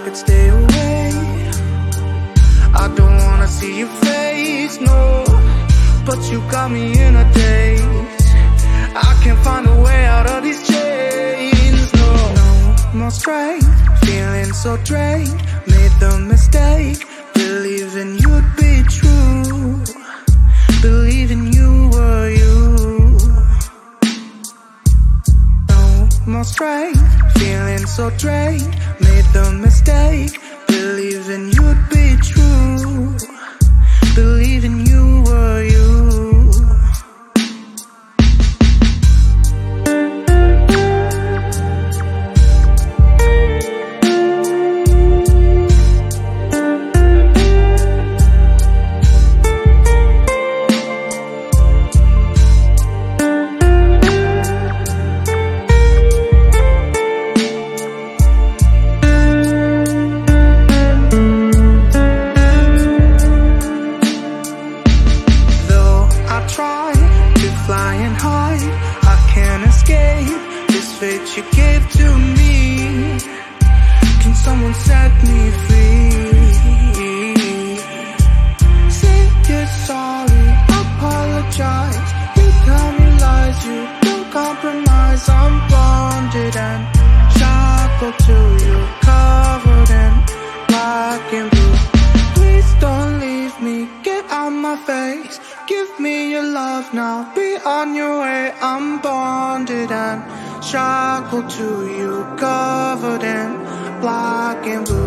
could stay away. I don't wanna see your face, no, but you got me in a daze. I can't find a way out of these chains, no. No more strength, feeling so drained. Made the mistake, believing you'd be true, believing you were you. No more strength, feeling so drained. Made the mistake, believing you'd be true, believing you were you. You gave to me, can someone set me free? Say you're sorry, apologize. You tell me lies, you don't compromise. I'm bonded and shackled to you, covered in black and blue. Please don't leave me, get out my face. Give me your love now, be on your way. I'm bonded and shackled to you, covered in black and blue.